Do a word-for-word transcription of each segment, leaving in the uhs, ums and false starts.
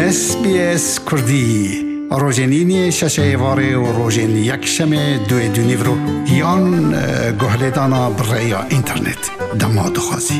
اس بی اس کردی روزنینی ششه واره و روزن یک شمه دوی دونیورو یان گهلدانا برای اینترنت دماد خوازی.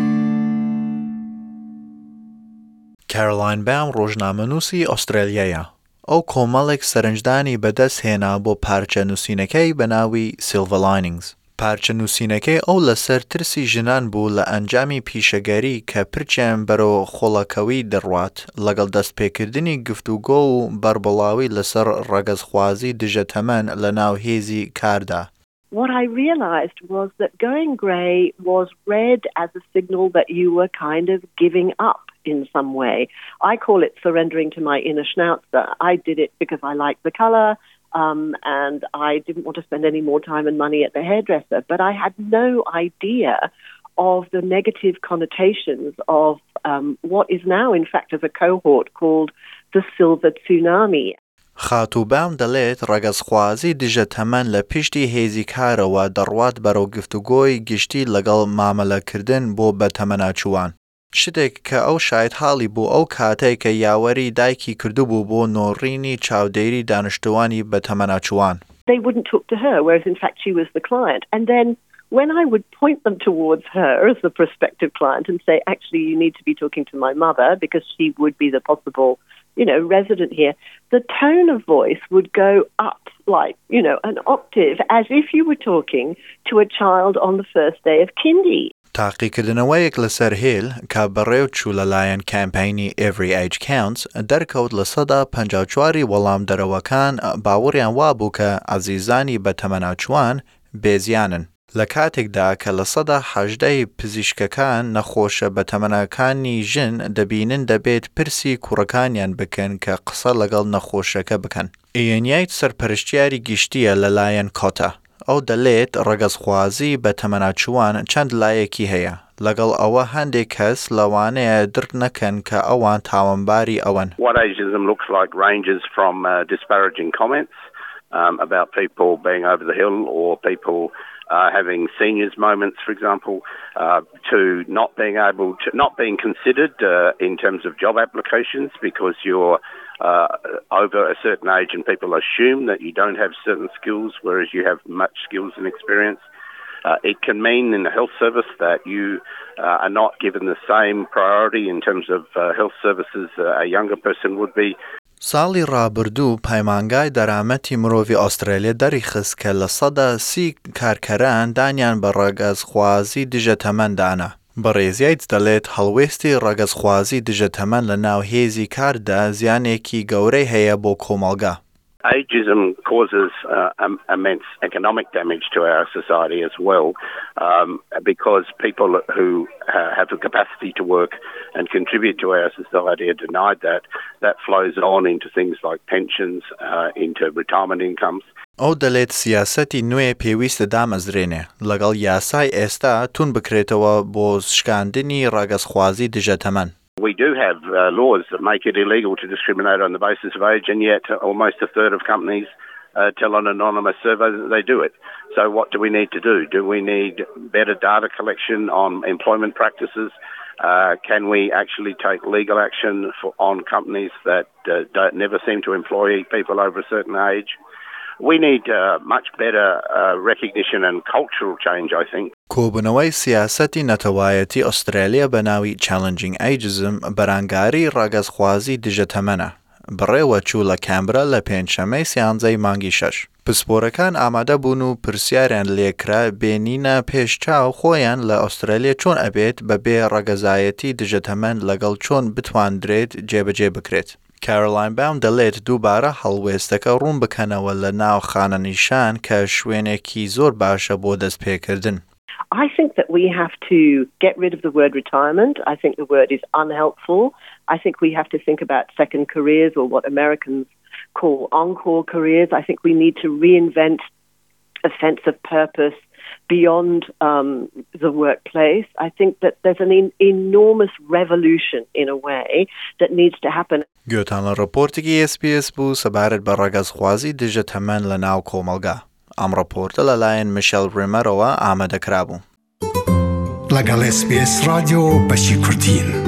کارولین باوم روزنامه‌نووسی ئوسترالیایە. ئەو کۆمەڵێک سەرنجدانی بەدەست هێنا بۆ پارچە نووسینەکەی بەناوی Silver Linings. پارچە نووسینەکەی ئەو لەسەر ترسی ژنان بوو لە ئەنجامی پیشەگەری کە پرچیان بەرەو خۆڵەکەوی دەڕوات لەگەڵ دەستپێکردنی گفتوگۆ و بەربڵاوی لەسەر ڕەگەزخوازی دژەتەمەن لە ناو هێزی کاردا. What I realized was that going grey was read as a signal that you were kind of giving up in some way. I call it surrendering to my inner Schnauzer. I did it because I liked the colour um, and I didn't want to spend any more time and money at the hairdresser, but I had no idea of the negative connotations of um, what is now in fact as a cohort called the Silver Tsunami. خاتوبام دەڵێت ڕەگەزخوازی دژەتەمەن لە پشتی هێزی کارەوە دەڕوات بەرەو گفتوگۆی گشتی لەگەڵ مامەلەکردن بۆ بەتەمەناچوان. شتێک کە ئەو شاید حاڵی بوو ئەو کاتێک کە یاوەری دایکی کردوبوو بۆ نۆڕینی چاودێری دانیشتوانی بەتەمەناچوان. They wouldn't talk to her, whereas in fact she was the client. And then when I would point them towards her as the prospective client and say, actually, you need to be talking to my mother because she would be the possible, you know, resident here, the tone of voice would go up like, you know, an octave as if you were talking to a child on the first day of kindy. تاقیکردنەوەیەک لەسەر هێل کە بەڕێو چوو لەلایەن کامپینی Every Age Counts دەرکەوت لە سەدا پەنجاو و چوار وەڵام دەرەوەکان باوەڕیان وابوو کە عەزیزانی بەتەمەناچوان بێزیانن. لە کاتێکدا کە لە سەدا حەژدەی پزیشکەکان نەخۆشە بەتەمەناکانی ژن دەبینن دەبێت پرسی کوڕەکانیان بکەن کە قسە لەگەڵ نەخۆشەکە بکەن. ئێنیایت سەرپەرشتیاری گشتیە لەلایەن کۆتا. ئەو دەڵێت ڕەگەزخوازی بەتەمەناچوان چەند لایەکی هەیە. لەگەڵ ئەوە هەندێک کەس لەوانەیە درک نەکەن کە ئەوان تاوانباری ئەوەن. What ageism looks like ranges from uh, disparaging comments um, about people being over the hill or people Uh, having seniors moments, for example, uh, to not being able to, not being considered uh, in terms of job applications because you're uh, over a certain age and people assume that you don't have certain skills, whereas you have much skills and experience. Uh, it can mean in the health service that you uh, are not given the same priority in terms of uh, health services uh, a younger person would be. ساڵی ڕابردوو پەیمانگای دەرامەتی مرۆڤی ئوسترالیا دەریخست کە لە سەدا سی کارکەران دانیان بە ڕەگەزخوازی دژەتەمەن دانا. بەڕێزیایت دەڵێت هەڵوێستی ڕەگەزخوازی دژەتەمەن لە ناو هێزی کاردا زیانێکی گەورەی هەیە بۆ کۆمەڵگا. Ageism causes uh, um, immense economic damage to our society as well um, because people who uh, have the capacity to work and contribute to our society are denied that. That flows on into things like pensions, uh, into retirement incomes. ئەو دەڵێت سیاسەتی نوێ پێویستە دامەزرێنێ لەگەڵ یاسای ئێستا تون بکرێتەوە بۆ شکاندنی ڕەگەزخوازی دژەتەمەن. We do have uh, laws that make it illegal to discriminate on the basis of age, and yet almost a third of companies uh, tell an anonymous survey that they do it. So what do we need to do? Do we need better data collection on employment practices? Uh, can we actually take legal action for, on companies that uh, don't, never seem to employ people over a certain age? We need uh, much better uh, recognition and cultural change, I think. کۆبوونەوەی سیاسەتی نەتەوایەتی ئوسترالیا بە ناوی Challenging Ageism بەرانگاری ڕەگەزخوازی دژەتەمەنە. بڕێوە چوو لە کامبرا لە پێنجشەمەی سیانزەی مانگی شەش. پسپۆرەکان ئامادە بوون و پرسیاریان لێکرا بێنینە پێش چاو خۆیان لە ئوسترالیا چۆن ئەبێت بەبێ ڕەگەزایەتی دژەتەمەن لەگەڵ چۆن بتواندرێت جێبەجێ بکرێت. کارولین باوم دەڵێت دووبارە هەڵوێستەکە ڕوون بکەنەوە لە ناو خانەنیشان کە شوێنێکی زۆر باشە بۆ دەستپێکردن. I think that we have to get rid of the word retirement. I think the word is unhelpful. I think we have to think about second careers or what Americans call encore careers. I think we need to reinvent a sense of purpose beyond um, the workplace. I think that there's an in- enormous revolution in a way that needs to happen. گوتان لە ڕپۆرتێکی S B S بوو سەبارەت بە ڕەگەزخوازی دژەتەمەن لە ناو کۆمەڵگا. ئەم ڕپۆرتە لەلایەن میشێل ڕێمەرەوە ئامادەکرا بوو. لەگەڵ S B S رادیۆ بەشی کوردین.